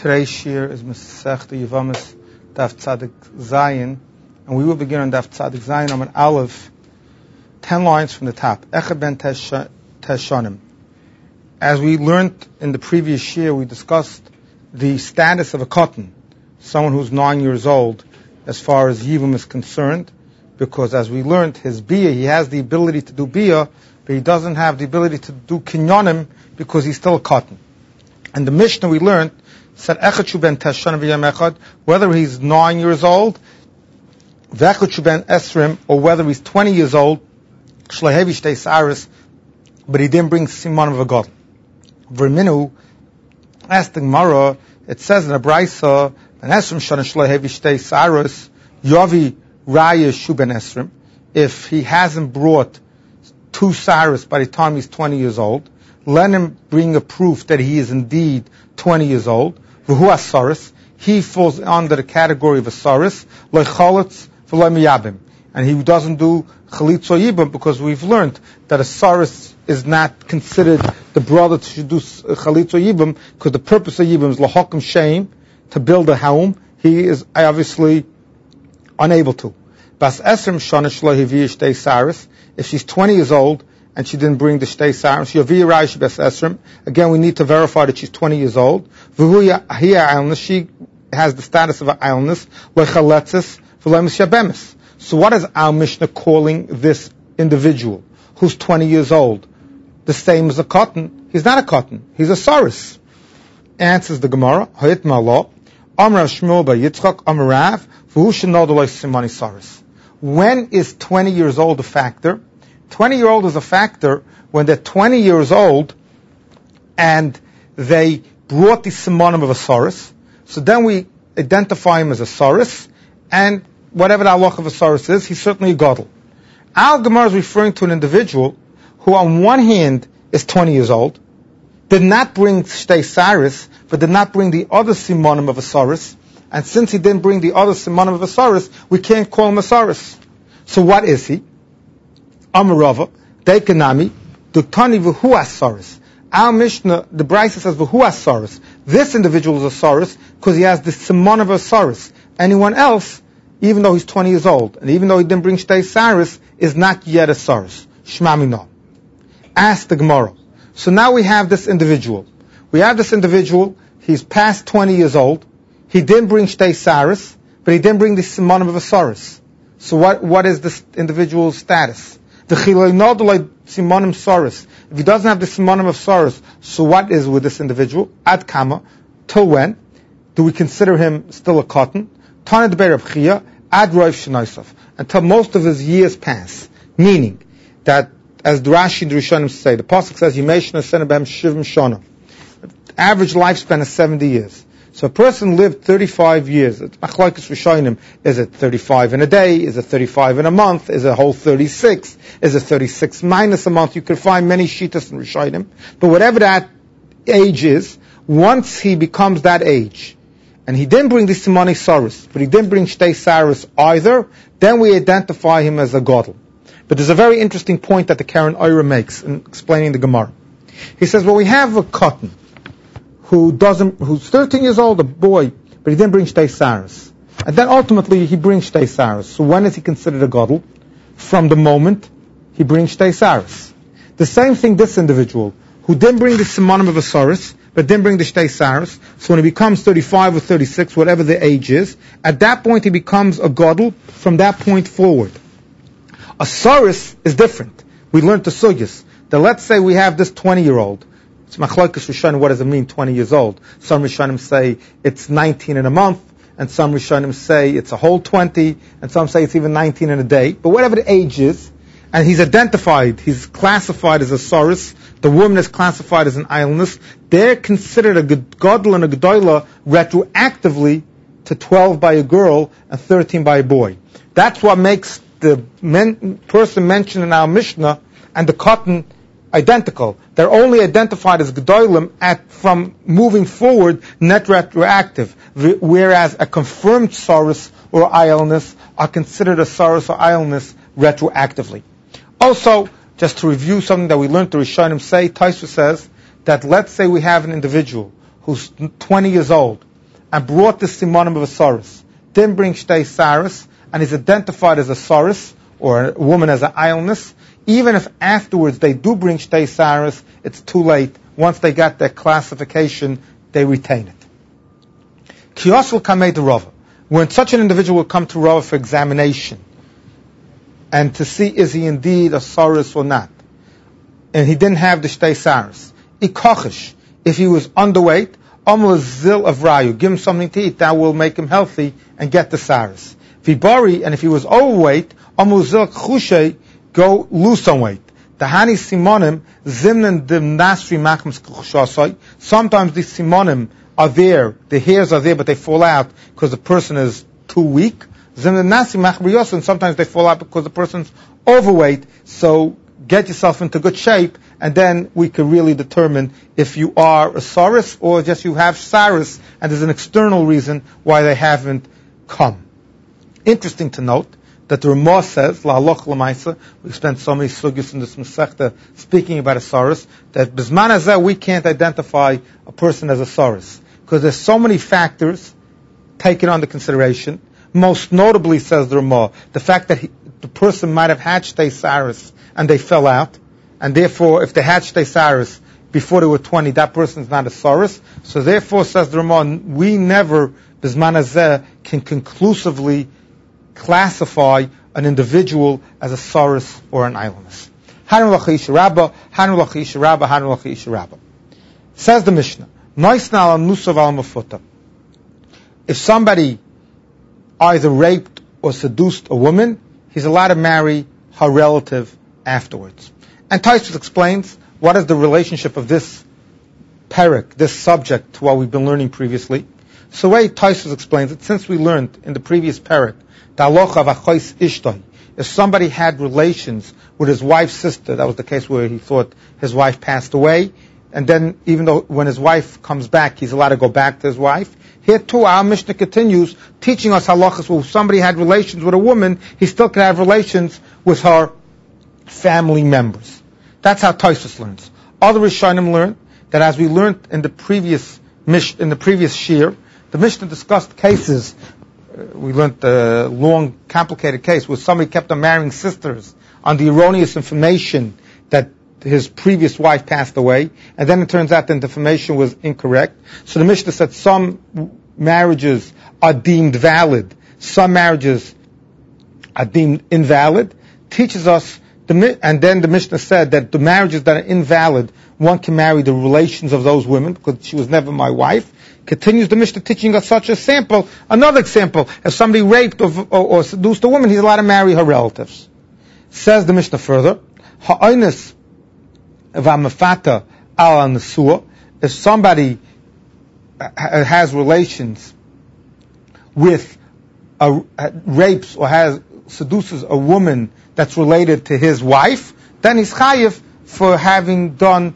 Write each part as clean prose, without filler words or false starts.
Today's shir is Masechta Yevamis Daf Tzadik Zayin, and we will begin on Daf Tzadik Zayin on an Aleph, 10 lines from the top. Echad ben Teshanim. As we learned in the previous shir, we discussed the status of a cotton, someone who's 9 years old, as far as Yivum is concerned, because as we learned, his biyah, he has the ability to do biyah, but he doesn't have the ability to do kinyonim because he's still a cotton. And the Mishnah we learned said Echad ben Teshanim v'yam echad, whether he's 9 years old, v'echad ben Esrim, or whether he's 20 years old, shlehevi shtei saris, but he didn't bring siman of a god. V'minu, asked the Gemara, it says in a Braisa, an Esrim shana shlehevi shtei saris, yavi raya shu ben Esrim, if he hasn't brought 2 saris by the time he's 20 years old, let him bring a proof that he is indeed 20 years old. V'hu asaris, he falls under the category of asaris, loy chalitz v'loy miyabim, and he doesn't do chalitz or yibam, because we've learned that asaris is not considered the brother to do chalitz or yibam, because the purpose of yibam is lahokim sheim, to build a home. He is obviously unable to. Bas esrim shana shlo hivi shtei saris, if she's 20 years old and she didn't bring the shtei saris, again we need to verify that she's 20 years old. She has the status of an illness. So what is our Mishnah calling this individual who's 20 years old? The same as a cotton. He's not a cotton, he's a saris. Answers the Gemara, when is 20 years old a factor? 20-year-old is a factor when they're 20 years old and they brought the simonim of a saris. So then we identify him as a saris, and whatever the halach of a saris is, he's certainly a gadol. Our Gemara is referring to an individual who on one hand is 20 years old, did not bring shtei saris, but did not bring the other simonim of a saris, and since he didn't bring the other simonim of a saris, we can't call him a saris. So what is he? Amarava, Dekanami, Duktani v'hu asaris. Our Mishnah, the Braisa says v'hu asaris. This individual is a saris because he has the simon of a saris. Anyone else, even though he's 20 years old, and even though he didn't bring shtei saris, is not yet a saris. Shmamina. Ask the Gemara. So now we have this individual. He's past 20 years old. He didn't bring shtei saris, but he didn't bring the simon of a saris. So what is this individual's status? If he doesn't have the simonim of saris, so what is with this individual? Ad kama, till when do we consider him still a cotton? Tana de Berab Chia, ad roiv shenoisov, until most of his years pass. Meaning that, as the Rashi and the Rishonim say, the pasuk says, Yimeshna senabem shivim shana. Average lifespan is 70 years. So a person lived 35 years. It's machlokes Rishonim. Is it 35 in a day? Is it 35 in a month? Is it a whole 36? Is it 36 minus a month? You can find many shittas in Rishonim. But whatever that age is, once he becomes that age, and he didn't bring the simoni saris, but he didn't bring shtei saris either, then we identify him as a gadol. But there's a very interesting point that the Karen Oira makes in explaining the Gemara. He says, well, we have a cotton who's 13 years old, a boy, but he didn't bring shtei saris. And then ultimately he brings shtei saris. So when is he considered a gadol? From the moment he brings shtei saris. The same thing this individual, who didn't bring the simonim of a saris, but didn't bring the shtei saris, so when he becomes 35 or 36, whatever the age is, at that point he becomes a gadol from that point forward. A saris is different. We learned the sugyas. That let's say we have this 20-year-old. It's machlokes Rishonim, what does it mean, 20 years old? Some Rishonim say it's 19 in a month, and some Rishonim say it's a whole 20, and some say it's even 19 in a day. But whatever the age is, and he's classified as a saris, the woman is classified as an illness, they're considered a gadol and a gedola retroactively to 12 by a girl and 13 by a boy. That's what makes the person mentioned in our Mishnah and the cotton identical. They're only identified as gedolim from moving forward, net retroactive, whereas a confirmed saris or illness are considered a saris or illness retroactively. Also, just to review something that we learned, the Rishonim say, Taisva says that let's say we have an individual who's 20 years old and brought the simonim of a soros, didn't bring shtei saris, and is identified as a soros, or a woman as an illness, even if afterwards they do bring shtei saris, it's too late. Once they got their classification, they retain it. Kiyosel kamei de Rava. When such an individual will come to Rava for examination, and to see is he indeed a soros or not, and he didn't have the shtei saris. Ikochish, if he was underweight, amul zil of rayu, give him something to eat, that will make him healthy and get the saris. Vibari, and if he was overweight, amul zil chushay, go lose some weight. The hani simonim zimnan dim nasri machmas kushasai. Sometimes the simonim are there, the hairs are there, but they fall out because the person is too weak. Zimnan nasri machmas, and sometimes they fall out because the person's overweight. So get yourself into good shape, and then we can really determine if you are a saris or just you have saris, and there's an external reason why they haven't come. Interesting to note that the Ramah says, La'aloch l'maisa, we spent so many sugyas in this Masechta speaking about a saris, that b'zman hazeh we can't identify a person as a saris, because there's so many factors taken under consideration. Most notably, says the Ramah, the fact that the person might have had shtei saris and they fell out, and therefore, if they had shtei saris before they were 20, that person is not a saris. So therefore, says the Ramah, we never, b'zman hazeh, can conclusively classify an individual as a saris or an illness. Hanu lachish rabba, hanu lachish rabba, hanu lachish rabba. Says the Mishnah, noisna al nusav al mafuta. If somebody either raped or seduced a woman, he's allowed to marry her relative afterwards. And Tosfos explains what is the relationship of this parak, this subject, to what we've been learning previously. So the way Tosfos explains it, since we learned in the previous parak, the halacha of achois ishtoi, if somebody had relations with his wife's sister, that was the case where he thought his wife passed away, and then even though when his wife comes back, he's allowed to go back to his wife. Here too, our Mishnah continues teaching us halachas where if somebody had relations with a woman, he still can have relations with her family members. That's how Tosfos learns. Other Rishonim learn that, as we learned in the previous shir, the Mishnah discussed cases. We learned a long, complicated case where somebody kept on marrying sisters on the erroneous information that his previous wife passed away, and then it turns out the information was incorrect. So the Mishnah said some marriages are deemed valid, some marriages are deemed invalid. Teaches us, and then the Mishnah said that the marriages that are invalid, one can marry the relations of those women because she was never my wife. Continues the Mishnah teaching us such a sample. Another example, if somebody raped or seduced a woman, he's allowed to marry her relatives. Says the Mishnah further, ha'onis v'amafata al nesua, if somebody has relations with, rapes or seduces a woman that's related to his wife, then he's chayiv for having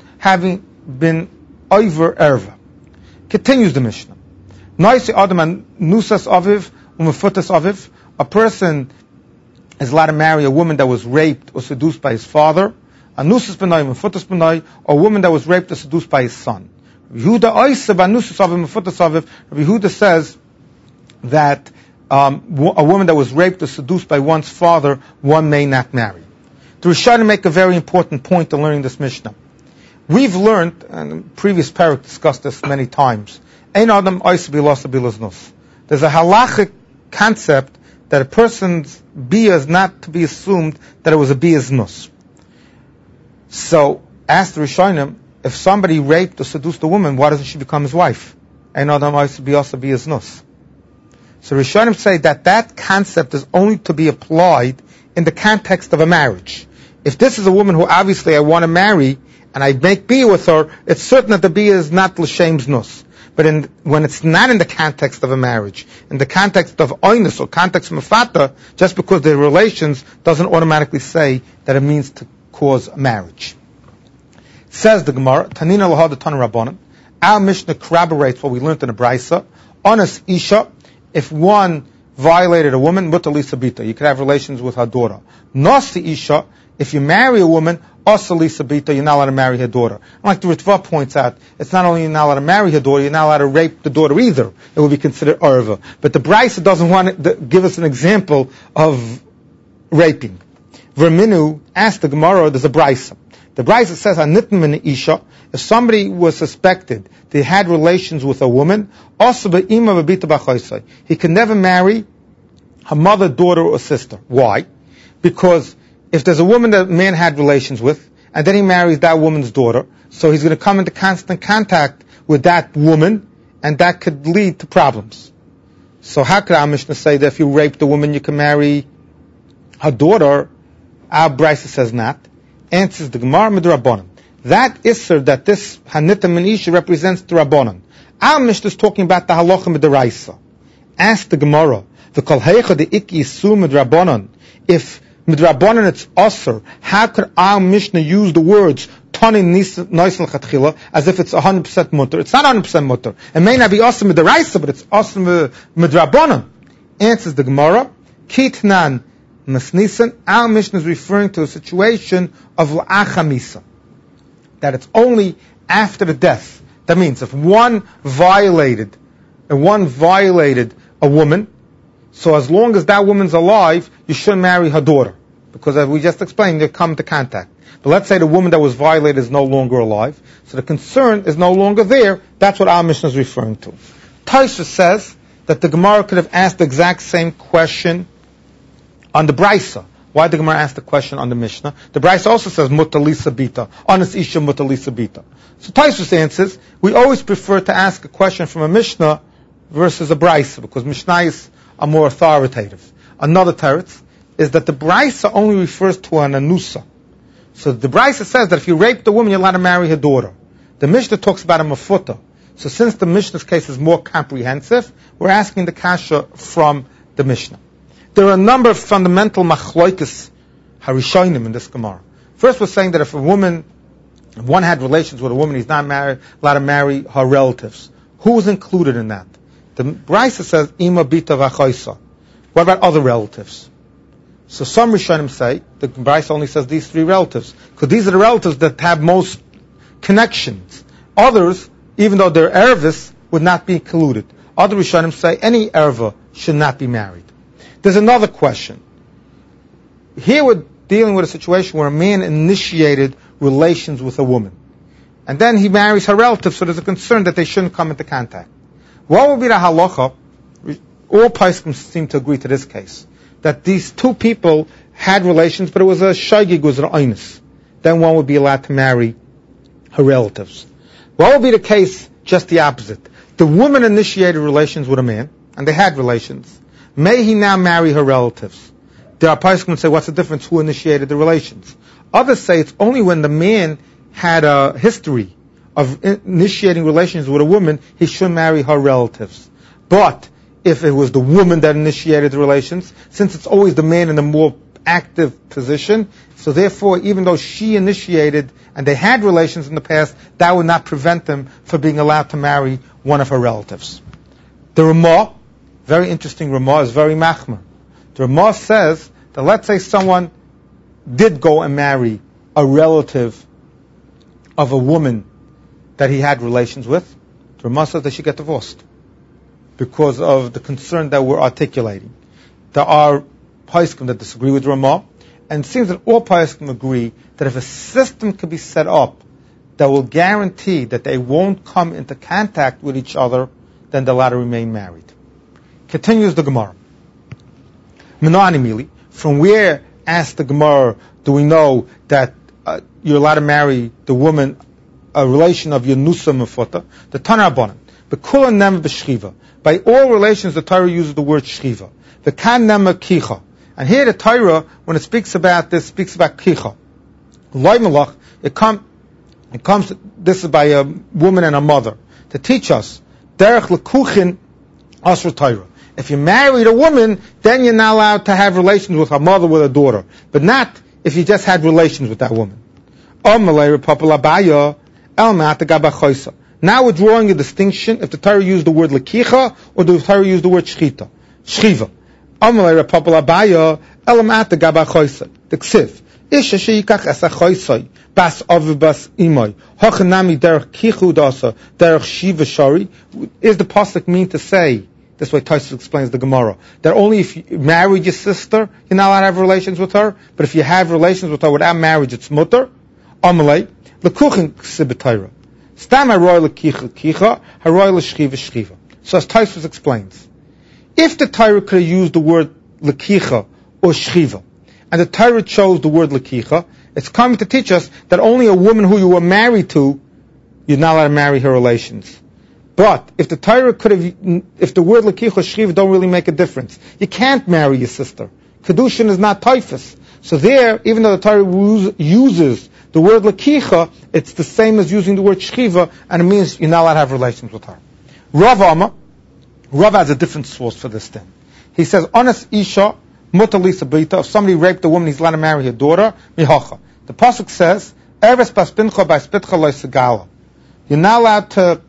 been over erva. Continues the Mishnah. Noisi adam an nusas aviv umefutas aviv. A person is allowed to marry a woman that was raped or seduced by his father. A nusas benai umefutas benai, a woman that was raped or seduced by his son. Yehuda oisa b'nusas aviv umefutas aviv. Yehuda says that a woman that was raped or seduced by one's father, one may not marry. The Rishonim make a very important point in learning this Mishnah. We've learned, and the previous parak discussed this many times, Ein Adam Ois Bilas Bilasnus. There's a halachic concept that a person's bia is not to be assumed that it was a bia's nus. So, ask the Rishonim, if somebody raped or seduced a woman, why doesn't she become his wife? Ein Adam Ois Bilas nus. So Rishonim say that concept is only to be applied in the context of a marriage. If this is a woman who obviously I want to marry, and I make bia with her, it's certain that the bia is not l'shem's nus. But when it's not in the context of a marriage, in the context of oinus or context of mafata, just because they're relations doesn't automatically say that it means to cause a marriage. Says the Gemara, Tanina lahad Tan Rabbanan, our Mishnah corroborates what we learned in the Brisa. Honest Isha, if one violated a woman, mutalisa bita, you could have relations with her daughter. Nasi Isha, if you marry a woman, also Lisa Bita, you're not allowed to marry her daughter. And like the Ritva points out, it's not only you're not allowed to marry her daughter, you're not allowed to rape the daughter either. It will be considered Arva. But the Brisa doesn't want to give us an example of raping. Verminu asked the Gemara, there's a Brisa. The Brisa says, Hanitn min isha, if somebody was suspected they had relations with a woman, also be'ima b'bita b'choisai, he can never marry her mother, daughter, or sister. Why? Because if there's a woman that a man had relations with, and then he marries that woman's daughter, so he's going to come into constant contact with that woman, and that could lead to problems. So how could our Mishnah say that if you rape the woman, you can marry her daughter? Our Brisa says not. Answers the Gemara Midrabanan. That Isser, that this Hanita min Isha represents the Rabbanan. Our Mishnah is talking about the Halacha Midraisa. Ask the Gemara, the Kol Heicha the Iki Isu Midrabanan. If Midrabanan it's Asr, how could our Mishnah use the words Tani Nisan Chatchila as if it's 100% mutter? It's not 100% mutter. It may not be Asr Midraisa, but it's Asr Midrabanan. Answers the Gemara, Kitnan Masnisan. Our Mishnah is referring to a situation of La'achamisa, that it's only after the death. That means if one violated a woman, so as long as that woman's alive, you shouldn't marry her daughter, because as we just explained, they come into contact. But let's say the woman that was violated is no longer alive, so the concern is no longer there. That's what our Mishnah is referring to. Taisha says that the Gemara could have asked the exact same question on the Brisa. Why did the Gemara ask the question on the Mishnah? The Brisa also says Mutalisa Bita, Anas Isha Mutalisa Bita. So Taisha answers, we always prefer to ask a question from a Mishnah versus a Brisa, because Mishnayos are more authoritative. Another teretz is that the Brisa only refers to an anusa. So the Brisa says that if you rape the woman, you're allowed to marry her daughter. The Mishnah talks about a mafuta. So since the Mishnah's case is more comprehensive, we're asking the kasha from the Mishnah. There are a number of fundamental machloikis harishonim in this Gemara. First, we're saying that if one had relations with a woman, he's not allowed to marry her relatives. Who is included in that? The Brisa says, Ima Bita Vachoisa. What about other relatives? So some Rishonim say, the Brisa only says these three relatives, because these are the relatives that have most connections. Others, even though they're ervis, would not be included. Other Rishonim say any erva should not be married. There's another question. Here we're dealing with a situation where a man initiated relations with a woman, and then he marries her relative, so there's a concern that they shouldn't come into contact. What would be the halacha? All poskim seem to agree to this case, that these two people had relations, but it was a shaygig, was an oinus. Then one would be allowed to marry her relatives. What would be the case just the opposite? The woman initiated relations with a man, and they had relations. May he now marry her relatives? There are poskim who say, what's the difference? Who initiated the relations? Others say it's only when the man had a history of initiating relations with a woman, he should marry her relatives. But if it was the woman that initiated the relations, since it's always the man in a more active position, so therefore, even though she initiated and they had relations in the past, that would not prevent them from being allowed to marry one of her relatives. The Ramah, very interesting Ramah, is very machmer. The Ramah says that let's say someone did go and marry a relative of a woman that he had relations with, the Ramah says they should get divorced because of the concern that we're articulating. There are poskim that disagree with Ramah, and it seems that all poskim agree that if a system could be set up that will guarantee that they won't come into contact with each other, then they're allowed to remain married. Continues the Gemara. Menanimili, from where, asked the Gemara, do we know that you're allowed to marry the woman, a relation of your nusa mefota? The Tana Rabbanan. B'kula nema b'shchiva. By all relations, the Torah uses the word shchiva. V'kan nema kicha. And here the Torah, when it speaks about this, speaks about kicha. Loi malach, it comes, this is by a woman and a mother, to teach us, derech lekuchin asr Torah. If you married a woman, then you're not allowed to have relations with her mother, with her daughter. But not if you just had relations with that woman. Now we're drawing a distinction if the Torah used the word lekicha or the Torah used the word shchiva. The ksiv. Isha sheikach esa choisoi, bas aviv bas imoy, hochanami derech kichu dasa, derech shiva shari. Is the pasuk mean to say, this way Tosfos explains the Gemara, that only if you married your sister, you're not allowed to have relations with her, but if you have relations with her without marriage, it's mutter? Amalei, lekuchin ksibetayra. Stam haroy lekicha kicha, haroy leshchiva shchiva. So as Tosfos explains, if the Torah could have used the word lekicha or shchiva, and the Torah chose the word lekicha, it's coming to teach us that only a woman who you were married to, you're not allowed to marry her relations. But if the Torah could have, if the word lekicha or shchiva don't really make a difference, you can't marry your sister. Kedushin is not typhus. So there, even though the Torah uses the word lekicha, it's the same as using the word shchiva, and it means you're not allowed to have relations with her. Rav has a different source for this thing. He says, Ones isha mutalisa bita, if somebody raped a woman, he's allowed to marry her daughter, mihacha. The pasuk says, Eres bas pincha by spitcha loy segala. You're not allowed to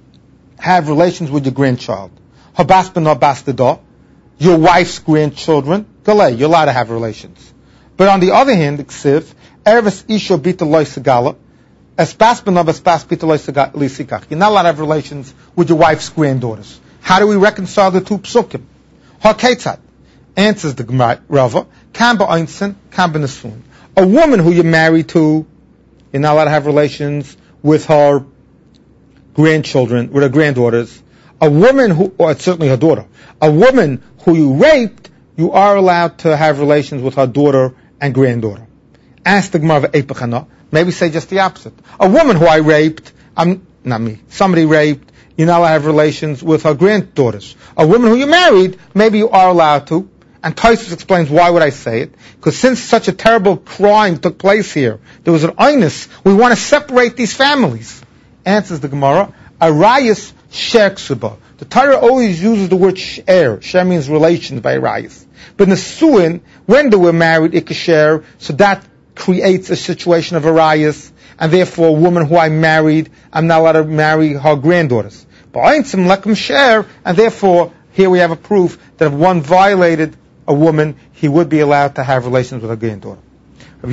have relations with your grandchild. Habas ben habas deda, your wife's grandchildren, galei, you're allowed to have relations. But on the other hand, the ksiv, Eres isha bita loy segala, espas ben habas bita loy lisikach. You're not allowed to have relations with your wife's granddaughters. How do we reconcile the two psukim? Ha-ketzad. Answers the Gemara, Rava, kan ba'einsen, kan b'nesun. A woman who you're married to, you're not allowed to have relations with her grandchildren, with her granddaughters. A woman who, or it's certainly her daughter, a woman who you raped, you are allowed to have relations with her daughter and granddaughter. Ask the Gemara Eipachana, maybe say just the opposite. A woman who I raped, not me, somebody raped, you're not allowed to have relations with her granddaughters. A woman who you married, maybe you are allowed to. And Tosfos explains why would I say it? Because since such a terrible crime took place here, there was an onus, we want to separate these families. Answers the Gemara, Arayas Sher Ksuba. The Torah always uses the word Sher. Sher means relations by Arayas. But Nesuin, when they were married, Ikasher, so that creates a situation of Arayas, and therefore a woman who I married, I'm not allowed to marry her granddaughters. But Einsim Lekum Sher, and therefore here we have a proof that if one violated a woman, he would be allowed to have relations with her granddaughter. Rav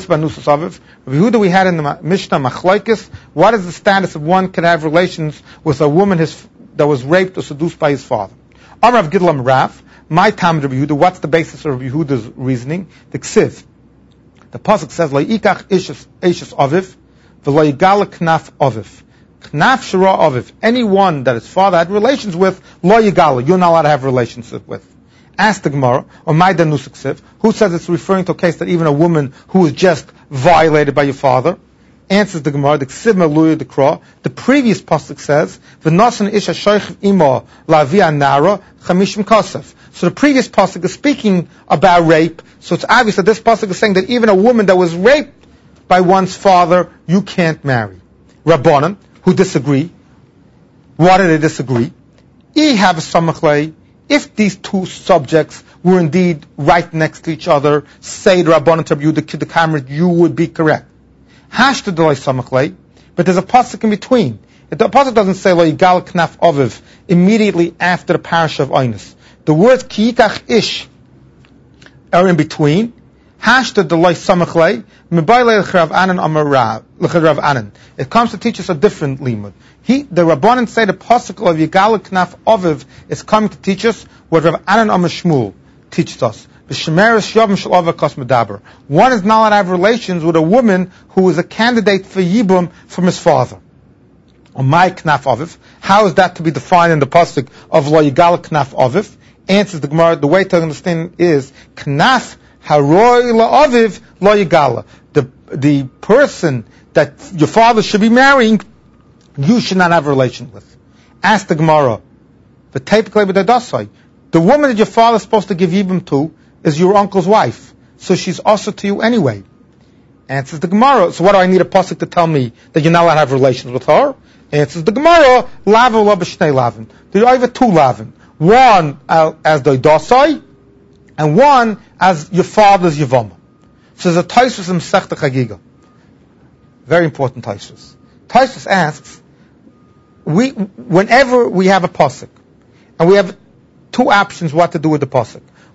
Yehuda we had in the Mishnah Machlokes, what is the status of one can have relations with a woman that was raped or seduced by his father? Amar Rav Gidlam Rav, my time Rav Yehuda, what's the basis of Rav Yehuda's reasoning? The Ksiv. The pasuk says, "Lo yikach eishes aviv, v'lo yigala knaf aviv." Knaf shara aviv. Anyone that his father had relations with, lo yigala, you're not allowed to have relations with. Ask the Gemara, or Maida Nusiksiv, who says it's referring to a case that even a woman who was just violated by your father? Answers the Gemara, the Ksiv Meluya Dekra, the previous pasuk says, V'nasan isha shoich ima lavia nara chamishim kasef. So the previous pasuk is speaking about rape, so it's obvious that this pasuk is saying that even a woman that was raped by one's father, you can't marry. Rabbanan, who disagree, why do they disagree? I have a samachlei. If these two subjects were indeed right next to each other, say the Rabbanan to Rabbi Yehuda, the camera, you would be correct. Hashta delay samachlei, but there's a pasuk in between. The pasuk doesn't say lo yigal knaf aviv immediately after the parasha of Oinus. The words ki yikach ish are in between. Hashta delay samachlei mibayle l'charav anan amar l'charav anan. It comes to teach us a different limud. The Rabbanan say the pasuk of yigal knaf aviv is coming to teach us what Rav Anan Amar Shmuel teaches us. One is not allowed to have relations with a woman who is a candidate for Yibum from his father. Or my knaf aviv. How is that to be defined in the pasuk of lo yigal knaf aviv? Answers the Gemara, the way to understand is knaf haroy la aviv lo yigala. The person that your father should be marrying, you should not have a relation with. Ask the Gemara, the woman that your father is supposed to give Yibum to is your uncle's wife, so she's also to you anyway. Answers the Gemara, so what do I need a pasuk to tell me that you're not allowed to have relations with her? Answers the Gemara, lava la b'shnei lavin. There are two lavin. One as the Dosai, and one as your father's Yavama. So there's a Tosfos in Masechta Chagiga. Very important Tosfos. Tosfos asks, whenever we have a pasuk, and we have two options what to do with the pasuk.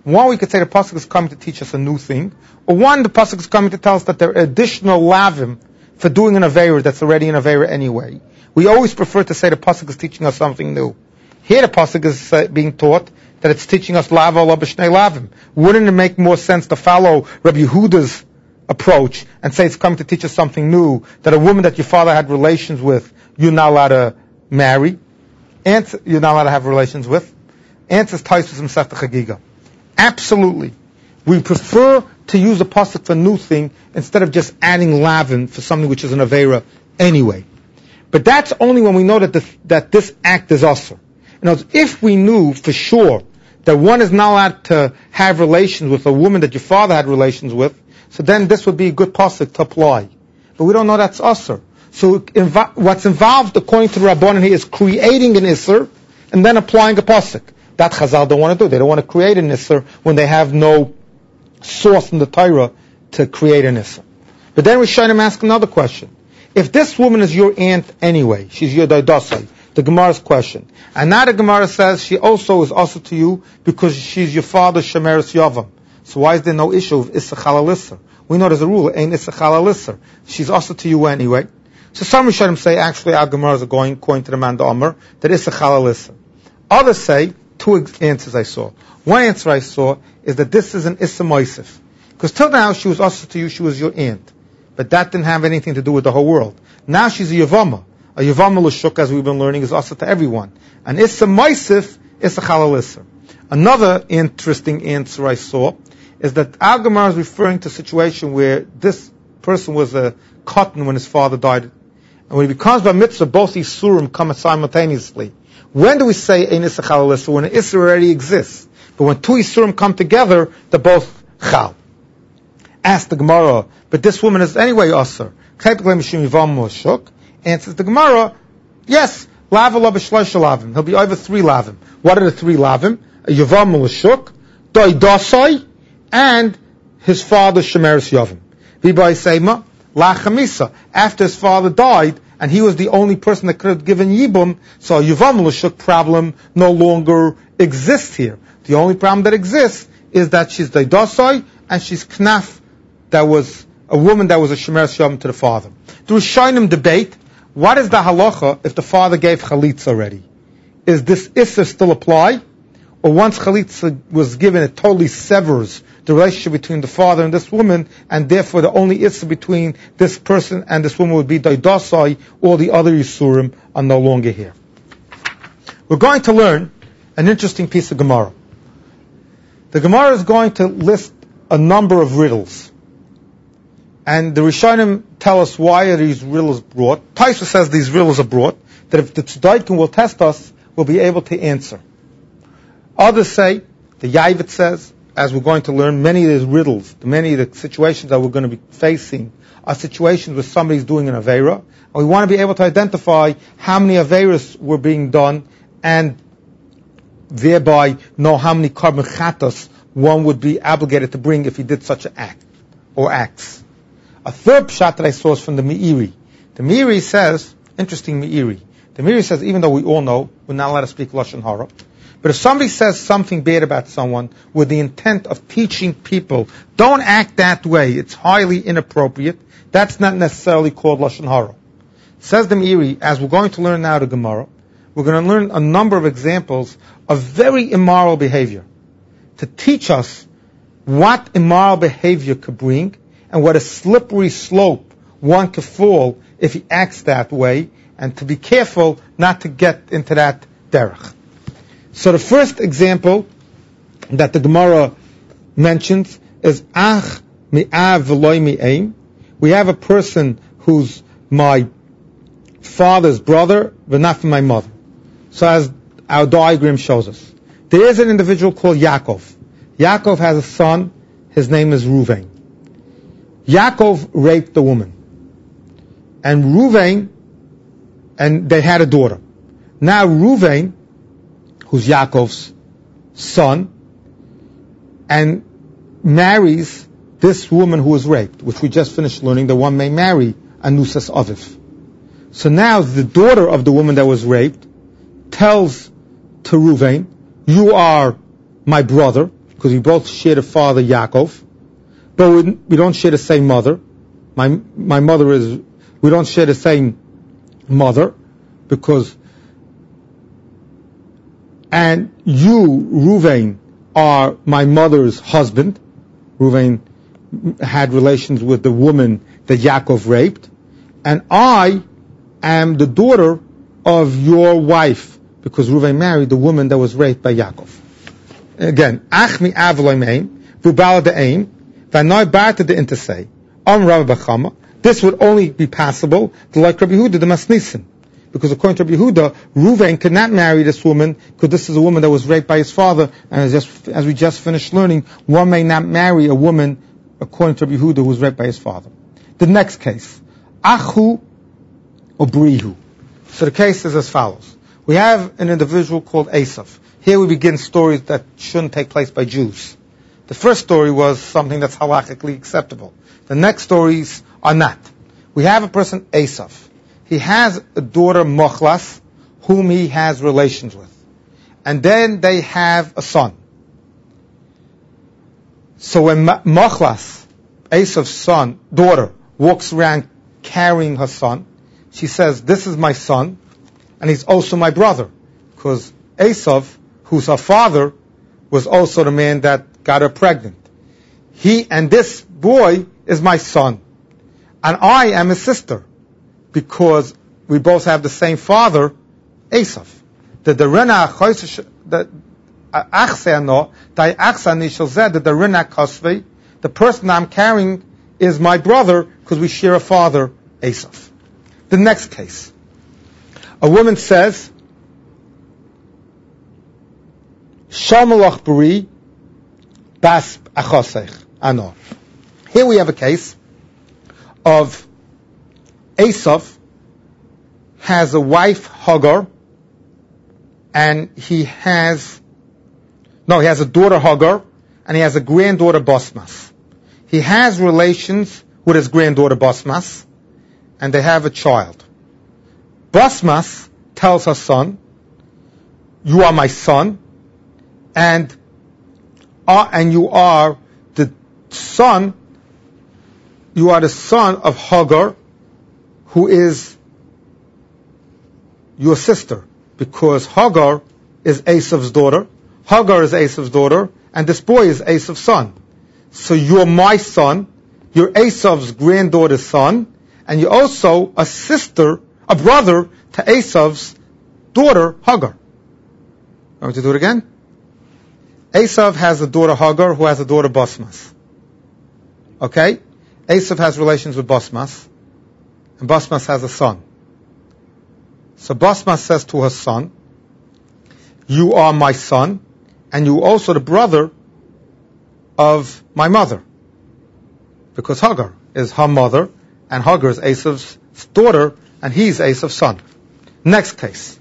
One, we could say the pasuk is coming to teach us a new thing, or one, the pasuk is coming to tell us that there are additional lavim for doing an aveira that's already an aveira anyway. We always prefer to say the pasuk is teaching us something new. Here the pasuk is being taught that it's teaching us lava ala b'shnei lavim. Wouldn't it make more sense to follow Rabbi Yehuda's approach and say it's coming to teach us something new, that a woman that your father had relations with, you're not allowed to marry, and you're not allowed to have relations with? Answers Taisus and Masechta Chagiga. Absolutely. We prefer to use the pasuk for a new thing instead of just adding lavin for something which is an aveira anyway. But that's only when we know that this act is asur. In other words, if we knew for sure that one is not allowed to have relations with a woman that your father had relations with, so then this would be a good pasuk to apply. But we don't know that's asur. So what's involved, according to the Rabbanan here, is creating an isur and then applying a pasuk. That Chazal don't want to do. They don't want to create an isur when they have no source in the Torah to create an isur. But then Rishonim ask another question. If this woman is your aunt anyway, she's your daidasai, the Gemara's question, and now the Gemara says she also is also to you because she's your father's shemeres yavam. So why is there no issue of issa chalal isur? We know there's a rule, ain't issa chalal isur. She's also to you anyway. So some Rishonim say actually our Gemaras are going according to the man Omer that issa chalal isur. Others say, two answers I saw. One answer I saw is that this is an Issa Moisef. Because till now she was also to you, she was your aunt. But that didn't have anything to do with the whole world. Now she's a Yavama. A Yavama L'shuk, as we've been learning, is also to everyone. And Issa Moisef is a Chalal Issa. Another interesting answer I saw is that Al Gemara is referring to a situation where this person was a cotton when his father died. And when he becomes Bar Mitzvah, both these Surim come simultaneously. When do we say ein Issa Chalal Issa? When an Issa already exists. But when two Isurim come together, they're both Chal. Ask the Gemara, but this woman is anyway Asr. Answers the Gemara, yes, Lava la b'shloisha lavim. He'll be over 3 lavim. What are the 3 lavim? A Yavam l'shuk, Doi Dasai, and his father Shemeres Yavim. V'bai Seima, La Chamisa. After his father died, and he was the only person that could have given Yibum, so a Yavam l'shuk problem no longer exists here. The only problem that exists is that she's Daidasai, and she's Knaf, that was a woman that was a Shemeres Yavim to the father. The Rishonim debate, what is the halacha if the father gave chalitza already? Is this issa still apply? Or once chalitza was given, it totally severs the relationship between the father and this woman, and therefore the only issa between this person and this woman would be daidasai, all the other yisurim are no longer here. We're going to learn an interesting piece of Gemara. The Gemara is going to list a number of riddles. And the Rishonim tell us why are these riddles brought. Taisa says these riddles are brought, that if the Tzedaikim will test us, we'll be able to answer. Others say, the Yavit says, as we're going to learn, many of these riddles, many of the situations that we're going to be facing are situations where somebody's doing an Aveira, and we want to be able to identify how many Aveiras were being done, and thereby know how many Karban Chatos one would be obligated to bring if he did such an act, or acts. A third pshat that I saw is from the Meiri. The Meiri says, interesting Meiri. The Meiri says, even though we all know we're not allowed to speak Lashon Hara, but if somebody says something bad about someone with the intent of teaching people, don't act that way, it's highly inappropriate, that's not necessarily called Lashon Hara. Says the Meiri, as we're going to learn now the Gemara, we're going to learn a number of examples of very immoral behavior to teach us what immoral behavior could bring and what a slippery slope one could fall if he acts that way, and to be careful not to get into that derech. So the first example that the Gemara mentions is ach mi'av v'loy mi'aim. We have a person who's my father's brother, but not from my mother. So as our diagram shows us, there is an individual called Yaakov. Yaakov has a son, his name is Ruvain. Yaakov raped the woman. And Ruvain, and they had a daughter. Now Ruvain, who's Yaakov's son, and marries this woman who was raped, which we just finished learning that one may marry a Nusas Aviv. So now the daughter of the woman that was raped tells to Ruvain, you are my brother, because we both share the father Yaakov, but we don't share the same mother. My mother is, we don't share the same mother, and you, Ruvain, are my mother's husband. Ruvain had relations with the woman that Yaakov raped, and I am the daughter of your wife, because Ruvain married the woman that was raped by Yaakov. Again, Achmi Avloim Aim, Vubala de Aim, Vanoi Barta de Intersay, Rabbi Bachama. This would only be possible to like Rabbi Yehuda the Masnisin. Because according to Rabbi Yehuda, Ruvain could not marry this woman because this is a woman that was raped by his father. And as we just finished learning, one may not marry a woman, according to Rabbi Yehuda, who was raped by his father. The next case, Achu Obrihu. So the case is as follows. We have an individual called Esav. Here we begin stories that shouldn't take place by Jews. The first story was something that's halachically acceptable. The next stories are not. We have a person, Esav. He has a daughter, Mochlas, whom he has relations with. And then they have a son. So when Mochlas, Esav's daughter, walks around carrying her son, she says, this is my son, and he's also my brother. Because Esav, who's her father, was also the man that got her pregnant. And this boy is my son. And I am his sister, because we both have the same father, Esav. The person I'm carrying is my brother, because we share a father, Esav. The next case. A woman says, Shamalach Buri Bas Achosech Anor. Here we have a case of Esav has a wife, Hagar, and he has a daughter, Hagar, and he has a granddaughter, Basmas. He has relations with his granddaughter, Basmas, and they have a child. Basmas tells her son, you are my son, and you are the son of Hagar, who is your sister, because Hagar is Esav's daughter, and this boy is Esav's son. So you're my son, you're Esav's granddaughter's son, and you're also a brother to Esav's daughter, Hagar. Want me to do it again? Esav has a daughter, Hagar, who has a daughter, Basmas. Okay? Esav has relations with Basmas, and Basmas has a son. So Basmas says to her son, you are my son, and you are also the brother of my mother. Because Hagar is her mother, and Hagar is Esav's daughter, and he's Esav's son. Next case.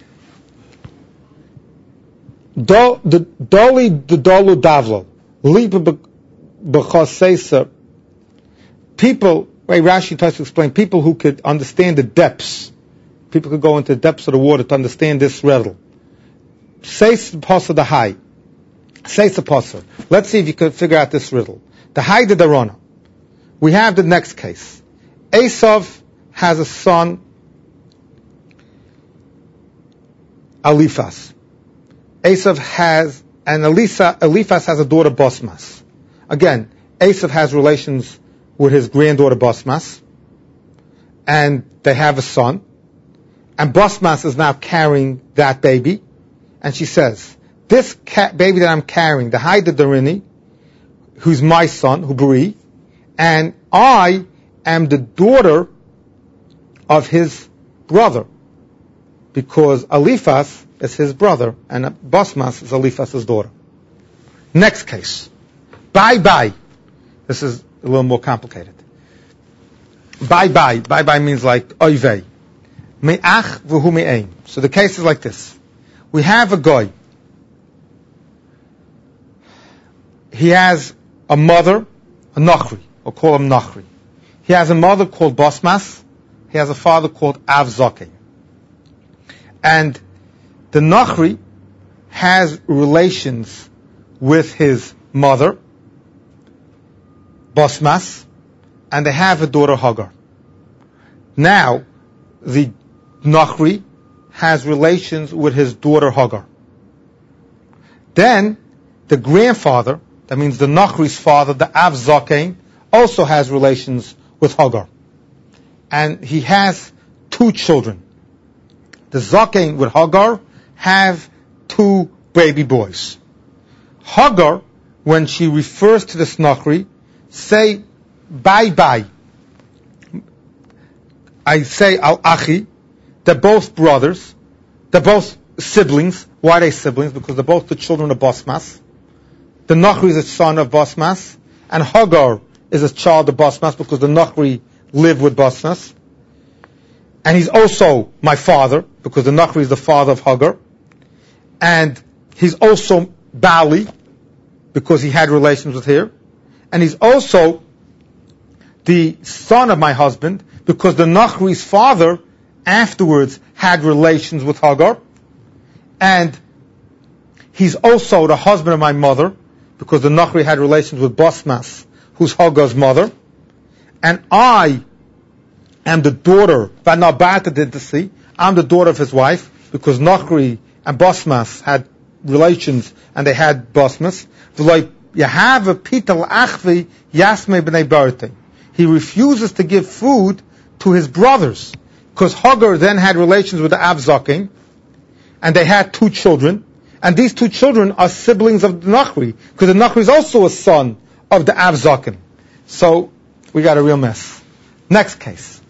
Doli Dalu Davlo. Lipa B'chosesa. People, Rashi tries to explain, people who could understand the depths. People could go into the depths of the water to understand this riddle. Seis Pasa the high. Seis Pasa. Let's see if you could figure out this riddle. The high the Darona. We have the next case. Esav has a son, Eliphaz. Eliphaz has a daughter, Basmas. Again, Esav has relations with his granddaughter, Basmas, and they have a son. And Basmas is now carrying that baby, and she says, this baby that I'm carrying, the Haida Darini, who's my son, Hubri, and I am the daughter of his brother, because Eliphaz is his brother, and Basmas is Eliphaz's daughter. Next case. Bye-bye. This is a little more complicated. Bye-bye. Bye-bye means like oivei. Me'ach v'hu me'ein. So the case is like this. We have a guy. He has a mother, a Nachri. We'll call him Nachri. He has a mother called Basmas. He has a father called Av Zakeh. And the Nachri has relations with his mother, Basmas, and they have a daughter, Hagar. Now, the Nachri has relations with his daughter, Hagar. Then, the grandfather, that means the Nachri's father, the Av Zaken, also has relations with Hagar. And he has 2 children. The Zaken with Hagar have 2 baby boys. Hagar, when she refers to this Nachri, say, bye-bye. I say al-Achi, they're both brothers, they're both siblings. Why are they siblings? Because they're both the children of Basmas. The Nachri is a son of Basmas, and Hagar is a child of Basmas because the Nachri lived with Basmas. And he's also my father, because the Nachri is the father of Hagar. And he's also Bali, because he had relations with her. And he's also the son of my husband, because the Nachri's father afterwards had relations with Hagar. And he's also the husband of my mother, because the Nachri had relations with Basmas, who's Hagar's mother. And I am the daughter, I'm the daughter of his wife, because Nachri and Basmas had relations, and they had Basmas. He refuses to give food to his brothers, because Hagar then had relations with the Av Zaken, and they had 2 children, and these 2 children are siblings of the Nachri, because the Nachri is also a son of the Av Zaken. So, we got a real mess. Next case.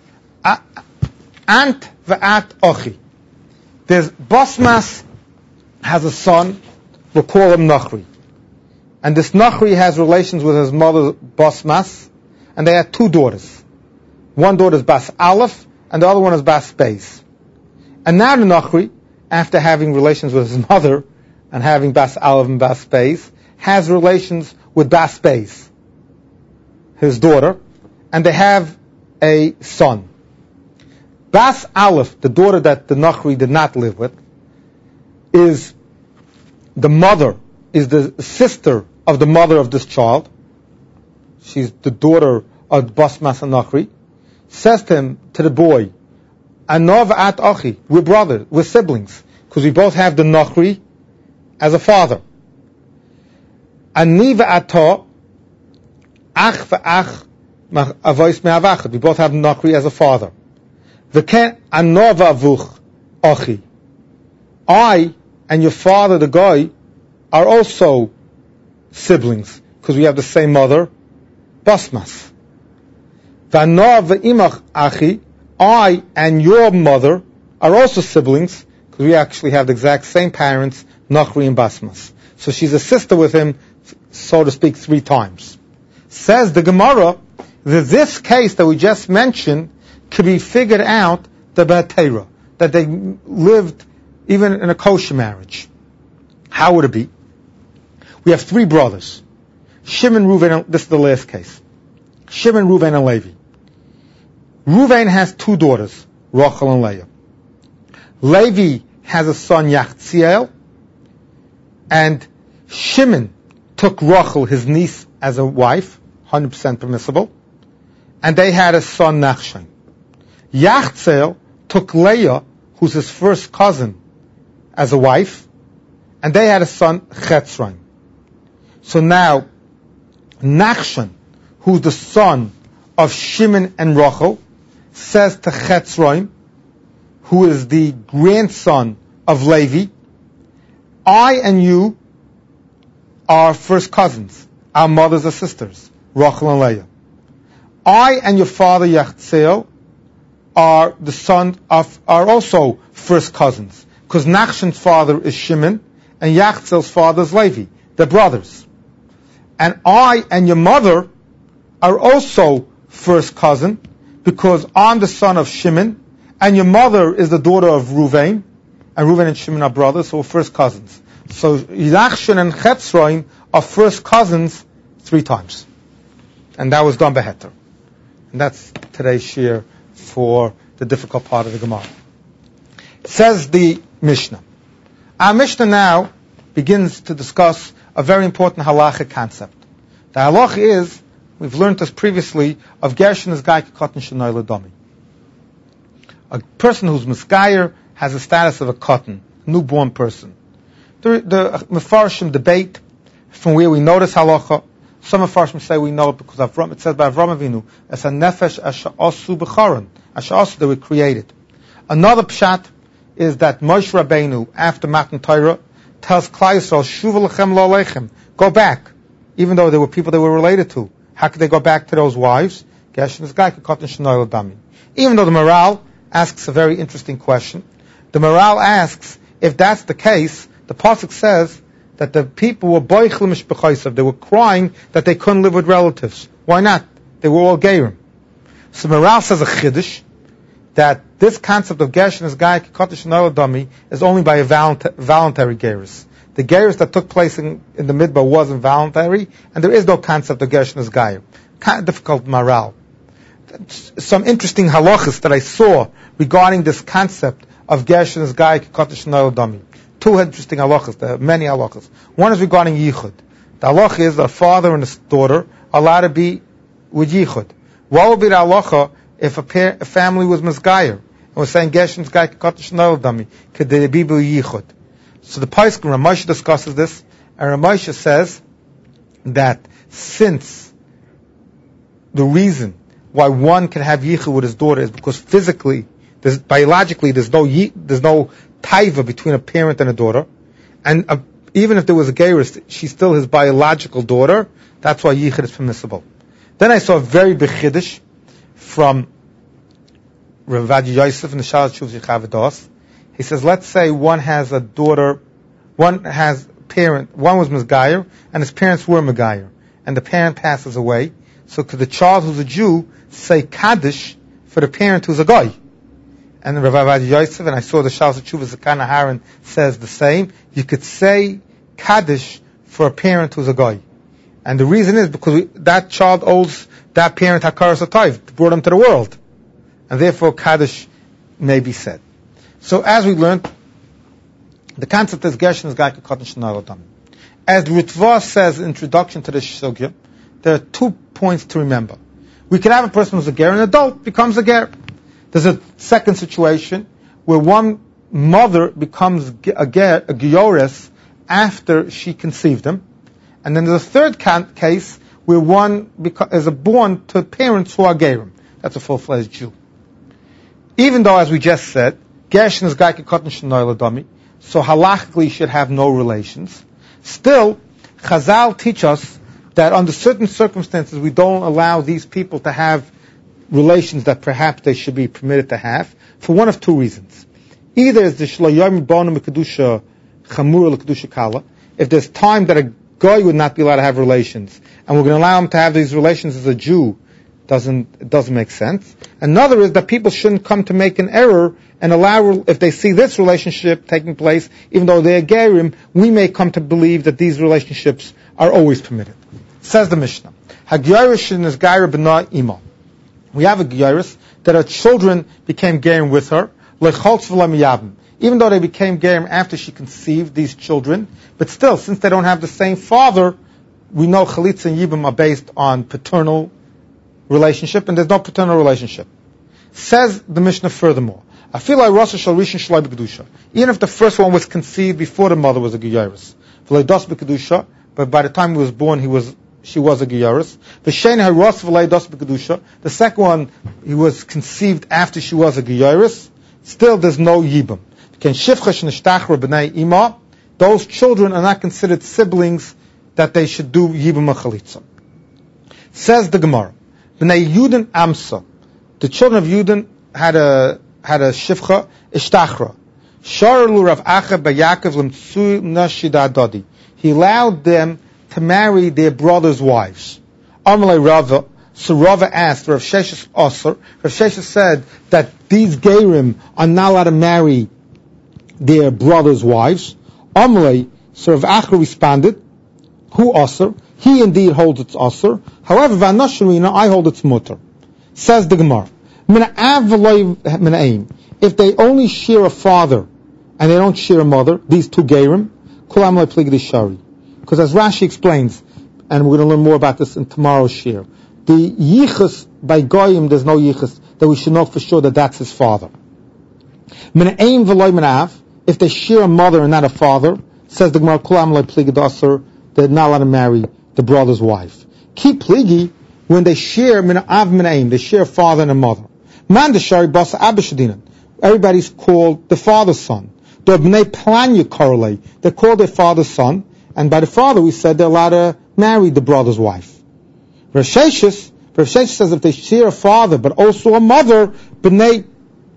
Ant v'at ochi. There's Basmas has a son, we'll call him Nachri. And this Nachri has relations with his mother Basmas, and they had 2 daughters. One daughter is Bas Aleph, and the other one is Bas Beis. And now the Nachri, after having relations with his mother, and having Bas Aleph and Bas Beis, has relations with Bas Beis, his daughter, and they have a son. Bas Aleph, the daughter that the Nachri did not live with, is the sister of the mother of this child. She's the daughter of Basmas and Nachri. Says to the boy, Anov at Achi, we're brothers, we're siblings, because we both have the Nachri as a father. Ani v'ata, ach v'ach, avos me'avachad, we both have Nachri as a father. V'ken anov avuch Achi, I and your father, the guy, are also siblings, because we have the same mother, Basmas. V'anav v'imach achi, I and your mother are also siblings, because we actually have the exact same parents, Nachri and Basmas. So she's a sister with him, so to speak, 3 times. Says the Gemara that this case that we just mentioned could be figured out the B'Torah, that they lived even in a kosher marriage. How would it be? We have 3 brothers. Shimon, Reuven, this is the last case. Shimon, Reuven, and Levi. Reuven has 2 daughters, Rachel and Leah. Levi has a son, Yachtziel, and Shimon took Rachel, his niece, as a wife, 100% permissible, and they had a son, Nachshon. Yachtziel took Leah, who's his first cousin, as a wife, and they had a son, Chetzron. So now, Nachshon, who's the son of Shimon and Rachel, says to Chetzron, who is the grandson of Levi, I and you are first cousins. Our mothers are sisters, Rachel and Leah. I and your father Yachtziel are also first cousins, because Nachshon's father is Shimon and Yachtziel's father is Levi. They're brothers. And I and your mother are also first cousin, because I'm the son of Shimon, and your mother is the daughter of Reuven, and Reuven and Shimon are brothers, so we're first cousins. So Nachshon and Chetzron are first cousins 3 times. And that was done by Heter. And that's today's shir for the difficult part of the Gemara. Says the Mishnah. Our Mishnah now begins to discuss a very important halachic concept. The halach is, we've learned this previously, of Gershon is Gai Katan Shenoi Ladami. A person who's Misgayer has the status of a cotton, newborn person. The Mefarshim debate from where we know this halacha. Some Mefarshim say we know it because it says by Avram Avinu, it's a nefesh asher asu b'charon, asher asu, they were created. Another pshat is that Moshe Rabbeinu, after Matan Torah, tells Klal Yisrael, Shuva lechem lo lechem, go back, even though there were people they were related to. How could they go back to those wives? Gershon is Gai Katan Shenoi Ladami. Even though the Maral asks a very interesting question. The Maral asks, if that's the case, the pasuk says that the people were boichel mishpachaisav. They were crying that they couldn't live with relatives. Why not? They were all geirim. So Maral says a chiddush that this concept of Gershon is Gai Katan Shenoi Ladami is only by a voluntary geirus. The geirus that took place in the midbar wasn't voluntary, and there is no concept of Gershon is Gai. Kind of difficult Maral. Some interesting halachas that I saw regarding this concept of Gershon is Gai Katan Shenoi Ladami. Two interesting halachas. There are many halachas. One is regarding yichud. The halach is a father and his daughter are allowed to be with yichud. What would be the halacha if a family was misgayer and was saying Gershon is Gai Katan Shenoi Ladami? Could they be yichud? So the Paiskim Ramosha discusses this, and Ramosha says that since the reason why one can have yichud with his daughter is because physically, biologically, there's no taiva between a parent and a daughter, and even if there was a geirus, she's still his biological daughter. That's why yichud is permissible. Then I saw a very big chiddush from Rav Ovadia Yosef in the Shalat Shuvah Yechavados. He says, let's say one has a daughter, one has parent, one was Misgayer, and his parents were Megayer, and the parent passes away. So could the child who's a Jew say Kaddish for the parent who's a Goy? And Rav Ovadia Yosef, and I saw the Shalat Shuvah Zakana Haran says the same. You could say Kaddish for a parent who's a Goy. And the reason is because that child owes that parent Hakaras HaTov, brought him to the world. And therefore Kaddish may be said. So as we learned, the concept is Gershon is Gai Katan Shenoi Ladami. As Ritva says in introduction to the Shugya, there are 2 points to remember. We can have a person who's a ger, an adult becomes a ger. There's a second situation where one mother becomes a giores after she conceived him, and then there's a third case where one is born to parents who are gerim. That's a full-fledged Jew. Even though, as we just said, Gershon is Gai Katan Shenoi Ladami, so halachically should have no relations. Still, Chazal teach us that under certain circumstances we don't allow these people to have relations that perhaps they should be permitted to have, for one of two reasons. Either is the Shloyom Bonim Kedusha Chamura Kedusha Kala, if there's time that a guy would not be allowed to have relations, and we're going to allow him to have these relations as a Jew, it doesn't make sense. Another is that people shouldn't come to make an error and allow, if they see this relationship taking place, even though they're gerim, we may come to believe that these relationships are always permitted. Says the Mishnah, Hagyarish is Gaira B'na Ima. We have a Gyaris that her children became gerim with her, even though they became gerim after she conceived these children, but still, since they don't have the same father, we know Chalitza and Yibam are based on paternal relationship, and there's no paternal relationship. Says the Mishnah furthermore, I feel like Rosh Hashanah Shalai B'Kedusha. Even if the first one was conceived before the mother was a Gyaris, V'leidos B'Kedusha, but by the time he was born, she was a Gyaris. V'shein Haros V'leidos B'Kedusha. The second one, he was conceived after she was a Gyaris. Still, there's no Yibam. Those children are not considered siblings that they should do Yibam Chalitza. Says the Gemara, B'nai Yudin Amsa. The children of Yudin had a shifcha, ishtachra. Sharlu Rav Acha B'Yakov L'mtsu Nashida Dodi. He allowed them to marry their brothers' wives. Amalei Rava. So Rava asked Rav Sheshes Osir. Rav Sheshes said that these gerim are not allowed to marry their brothers' wives. Amalei. So Rav Acha responded, who Osir? He indeed holds its Osir. However, Vanasharina, I hold its mutter. Says the Gemara, if they only share a father and they don't share a mother, these two gerim, Because as Rashi explains, and we're going to learn more about this in tomorrow's shir, the yichus by goyim, there's no yichus, that we should know for sure that that's his father. Min'aim v'loy min'av, if they share a mother and not a father, says the Gemara, kulam loy pligi daser, they're not allowed to marry the brother's wife. Ki pligi, when they share min'av min'aim, they share a father and a mother. Man deshari basa abishadinan, everybody's called the father's son. The bnei planya correlate, they're called their father's son, and by the father we said they're allowed to marry the brother's wife. Rav Sheshes says if they share a father but also a mother, bnei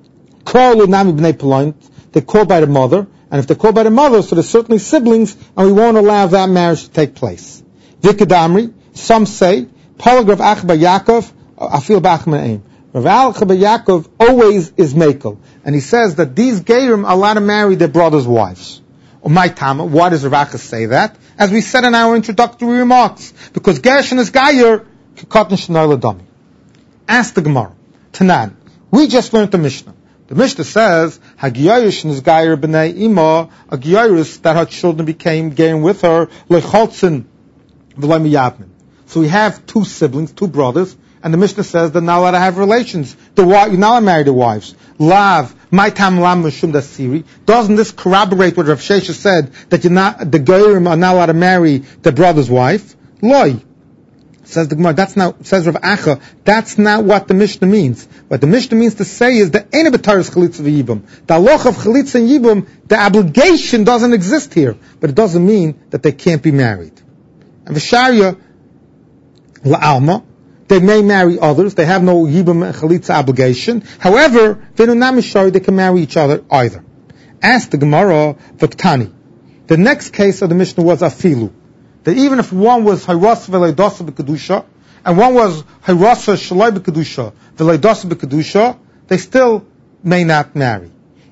korlu nami bnei planya, they're called by the mother, and if they're called by the mother, so they're certainly siblings, and we won't allow that marriage to take place. Vikadamri, some say, Paragraph Achba Yaakov, Afil Bachman. Rav Achba Yaakov always is Mekel, and he says that these Geirim are allowed to marry their brothers' wives. My Tama, why does Rav Achba say that? As we said in our introductory remarks, because Gershon is Geir, Kekatan Shnoi Ladami. Ask the Gemara, Tanan, we just learned the Mishnah. The Mishnah says, Hagiyayush is Geir b'nei Ima, a Giyayus that her children became Geir with her, Lecholzin v'loi miyavnim. So we have two siblings, two brothers, and the Mishnah says they're not allowed to have relations. You're not allowed to marry their wives. Lav, my tam lam mishum dasiri. Doesn't this corroborate what Rav Shesha said, that the Geirim are not allowed to marry the brother's wife? Loi. Says the Gemara, says Rav Acha, that's not what the Mishnah means. What the Mishnah means to say is that ain't a b'taris chalitza v'yibum. The halacha of chalitza and yibum, the obligation doesn't exist here, but it doesn't mean that they can't be married. And v'sharya la'alma, they may marry others. They have no yibum and chalitza obligation. However, they can marry each other either. Ask the Gemara v'ktani. The next case of the Mishnah was afilu. That even if one was Hayrasa v'leidosa b'kedusha, and one was Hayrasa shalai b'kedusha v'leidosa b'kedusha, they still may not marry.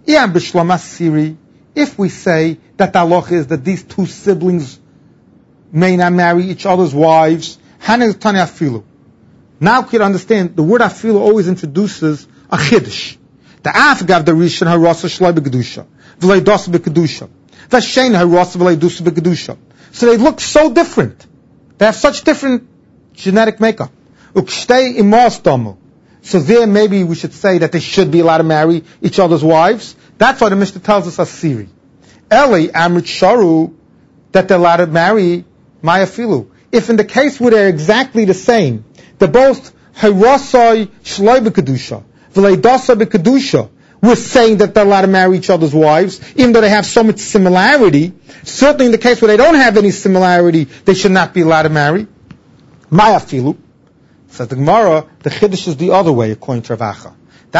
If we say that the halacha is that these two siblings may not marry each other's wives, hanei afilu. Now you can understand, the word afilu always introduces a chiddush. The afgav the rishon Hayrasa shalai b'kedusha v'leidosa b'kedusha v'shein Hayrasa v'leidosa b'kedusha. So they look so different. They have such different genetic makeup. So there maybe we should say that they should be allowed to marry each other's wives. That's why the Mishnah tells us asiri. Eli amrit sharu, that they're allowed to marry mayafilu. If in the case where they're exactly the same, they're both hayrasai shloi b'kedusha, v'leidasa b'kedusha, we're saying that they're allowed to marry each other's wives, even though they have so much similarity. Certainly in the case where they don't have any similarity, they should not be allowed to marry. Mayafilu. Says the Gemara, the Chiddush is the other way, according to Rav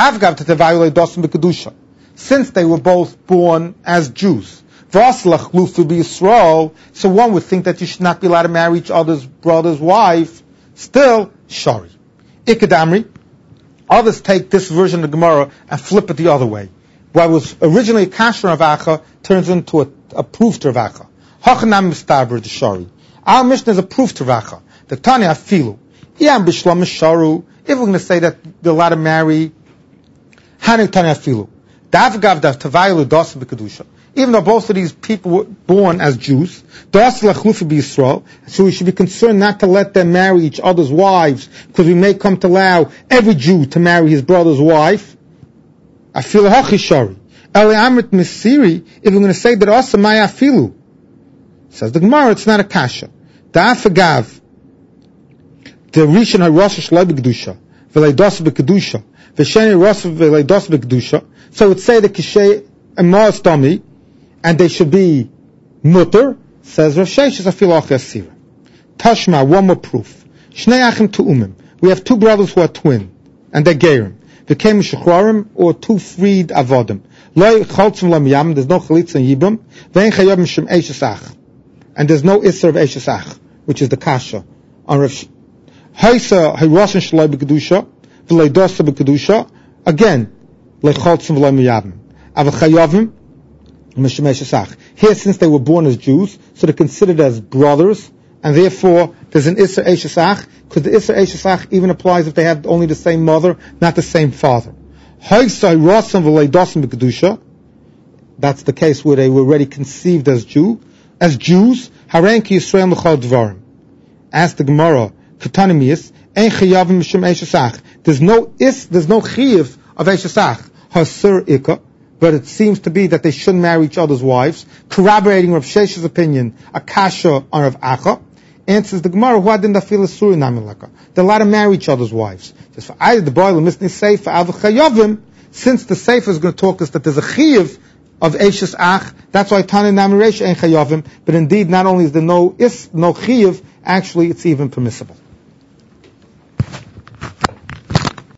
Acha. Since they were both born as Jews, so one would think that you should not be allowed to marry each other's brother's wife. Still, Shari. Ikadamri. Others take this version of the Gemara and flip it the other way. What was originally a kasher of Acha turns into a proof to Rav Acha. Hachanam mistaber the Shari. Our Mishnah is a proof to Rav Acha. The Tanya Afilu. Iyam b'shlam sharu. If we're going to say that they're allowed to marry, Hanik Tanya Afilu. Davgav dav tavayilu das b'kedusha. Even though both of these people were born as Jews, das lachlufi b'Yisrael, so we should be concerned not to let them marry each other's wives, because we may come to allow every Jew to marry his brother's wife. Afilu hachishari. Eli amrit misiri. If we're going to say that also my afilu, says the Gemara, it's not a kasha. Da'afagav, the rishon harosh shloi b'kedusha, v'leidos b'kedusha, v'sheni rosh v'leidos b'kedusha. So it say the kishay emas dami, and they should be mutter. Says Rav Sheshes afilu achasira. Tashma, one more proof. Shnei achim tu'umim. We have two brothers who are twin, and they're geirim. V'kem shechrorim, or two freed avodim. Lo choltzim lam yam. There's no chalitza and yibum. Ve'en chayov mishum eishesach. And there's no isser of eishesach, which is the kasha on Rav Haisa hayroshin shalai b'kedusha v'leidosa b'kedusha. Again, lecholtzim v'lo miyavim. Avachayovim mishum eishesach. Here, since they were born as Jews, so they're considered as brothers, and therefore there's an isser eishesach, because the isser eishesach even applies if they have only the same mother, not the same father. Haisa hayroshin v'leidosa b'kedusha. That's the case where they were already conceived as Jew. as Jews, harenki Yisrael l'chol dvarim. Ask the Gemara, Ketanimius, ein chayavim mishum eishasach. There's no chiyav of eishasach, hasur ikka, but it seems to be that they shouldn't marry each other's wives, corroborating Rav Shesha's opinion, akasha on Rav Acha. Answers the Gemara, who didn't feel a suri namin. They're allowed to marry each other's wives. Just for either the boil misni sefer av chayavim, since the sefer is going to talk us that there's a chiyav of eishes ach, that's why Tana Namiresh ein chayavim. But indeed, not only is there no chiyav, actually it's even permissible.